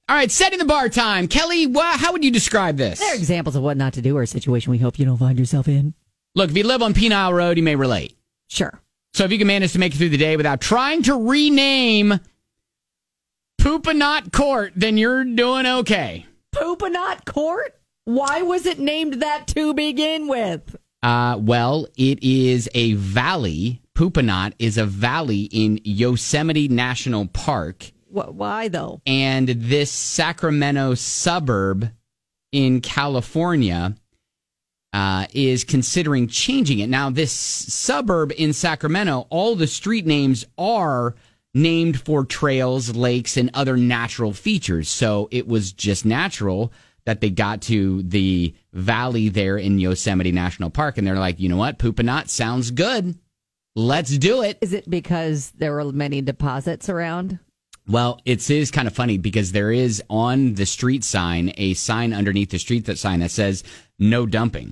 All right, setting the bar time. Kelly, how would you describe this? There are examples of what not to do or a situation we hope you don't find yourself in. Look, if you live on Penile Road, you may relate. Sure. So if you can manage to make it through the day without trying to rename Poopanot Court, then you're doing okay. Poopanot Court? Why was it named that to begin with? Well, it is a valley. Poopanot is a valley in Yosemite National Park. Why, though? And this Sacramento suburb in California is considering changing it. Now, this suburb in Sacramento, all the street names are named for trails, lakes, and other natural features. So it was just natural that they got to the valley there in Yosemite National Park, and they're like, you know what? Poopanot sounds good. Let's do it. Is it because there were many deposits around? Well, it is kind of funny because there is on the street sign a sign underneath the street sign that says no dumping.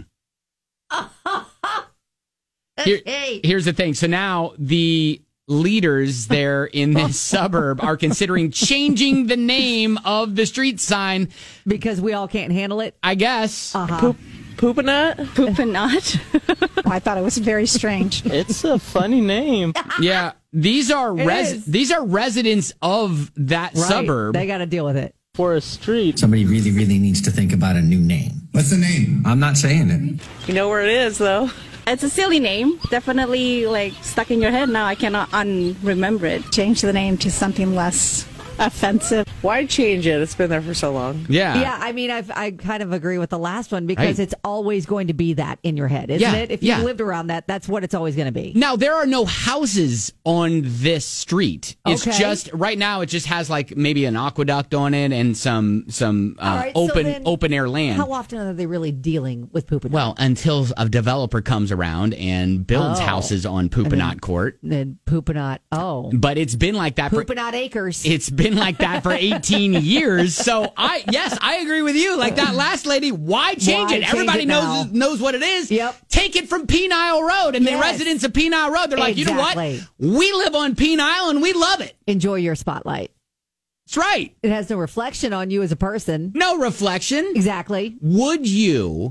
Here's the thing. So now the leaders there in this suburb are considering changing the name of the street sign. Because we all can't handle it? I guess. Poopanot? Poopanot? I thought it was very strange. It's a funny name. Yeah. These are residents of that suburb. They got to deal with it. For a street. Somebody really, really needs to think about a new name. What's the name? I'm not saying it. You know where it is, though. It's a silly name. Definitely, stuck in your head now. I cannot unremember it. Change the name to something less offensive. Why change it? It's been there for so long. Yeah. Yeah, I mean, I kind of agree with the last one because it's always going to be that in your head, isn't it? If you lived around that, that's what it's always going to be. Now, there are no houses on this street. It's just, right now, it just has maybe an aqueduct on it and some open air land. How often are they really dealing with Poopanot? Well, until a developer comes around and builds houses on Poopanot Court. Then Poopanot, But it's been like that Poopanot Acres. It's been like that for 18 years. So I agree with you. Like that last lady, why change it? Everybody knows what it is. Yep. Take it from Penile Road, and the residents of Penile Road, they're like, you know what? We live on Penile and we love it. Enjoy your spotlight. That's right. It has no reflection on you as a person. No reflection. Exactly. Would you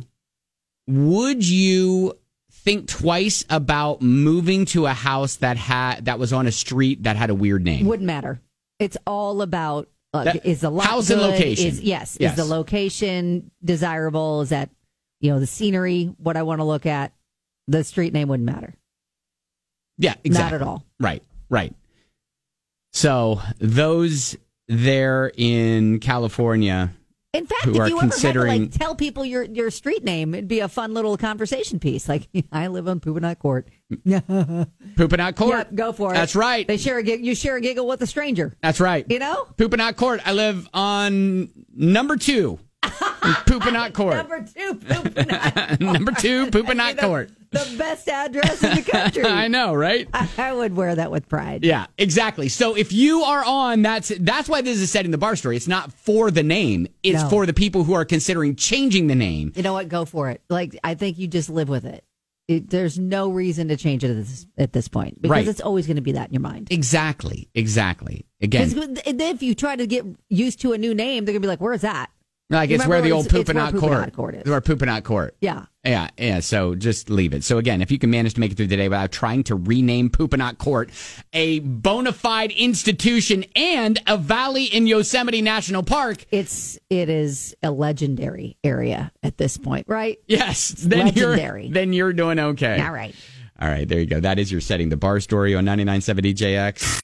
think twice about moving to a house that was on a street that had a weird name? Wouldn't matter. It's all about is the lot house good? And location. Is the location desirable? Is that the scenery what I want to look at? The street name wouldn't matter. Yeah, exactly. Not at all. Right. So those there in California. In fact, if you ever had to tell people your street name, it'd be a fun little conversation piece. Like, I live on Poopanot Court. Poopanot Court. Yep, go for it. That's right. You share a giggle with a stranger. That's right. Poopanot Court. I live on number 2. Poopanot Court. Number 2, Poopanot. Number 2, Poopanot Court. The best address in the country. I know, right? I would wear that with pride. Yeah, exactly. So if you are on, that's why this is setting the bar story. It's not for the name. It's for the people who are considering changing the name. You know what? Go for it. I think you just live with it. There's no reason to change it at this point because it's always going to be that in your mind. Exactly. Again, if you try to get used to a new name, they're going to be like, "Where's that?" Like it's where the old Poopanot Court is. Where Poopanot Court. Yeah. So just leave it. So again, if you can manage to make it through the day without trying to rename Poopanot Court, a bona fide institution and a valley in Yosemite National Park. It is a legendary area at this point, right? Yes. Legendary. Then you're doing okay. All right. There you go. That is your setting the bar story on 99.7 DJX.